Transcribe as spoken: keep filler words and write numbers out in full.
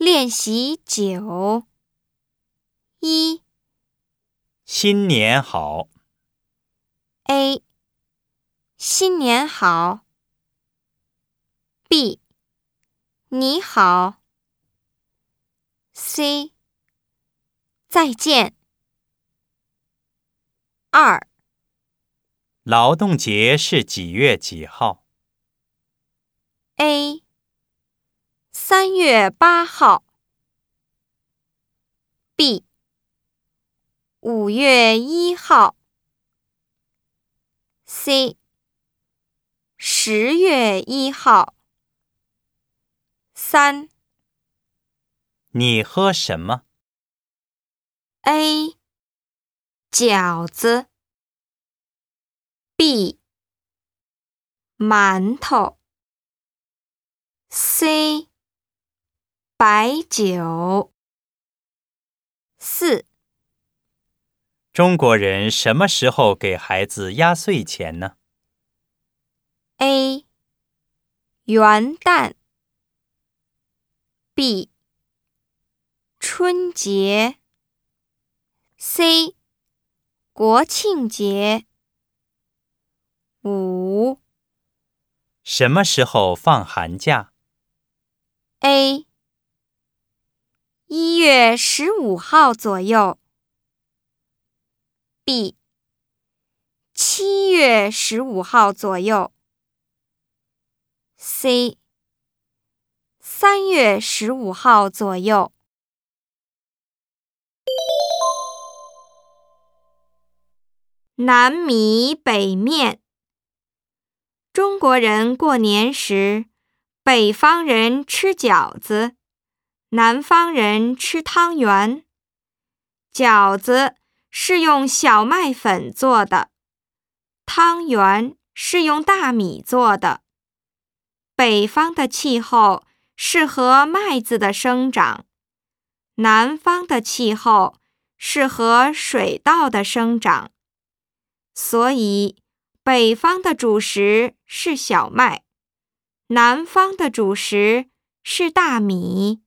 练习九。一、 新年好。 A. 新年好。 B. 你好。 C. 再见。二、 劳动节是几月几号？ A. 三月八号。 B. 五月一号。 C. 十月一号。三、 你喝什么？ A. 饺子。 B. 馒头。 C. 白酒。四、 中国人什么时候给孩子压岁钱呢？ A. 元旦。 B. 春节。 C. 国庆节。五、 什么时候放寒假？ A. 一月十五号左右。 B. 七月十五号左右。 C. 三月十五号左右。南米北面。中国人过年时，北方人吃饺子，南方人吃汤圆。饺子是用小麦粉做的，汤圆是用大米做的。北方的气候适合麦子的生长，南方的气候适合水稻的生长。所以，北方的主食是小麦，南方的主食是大米。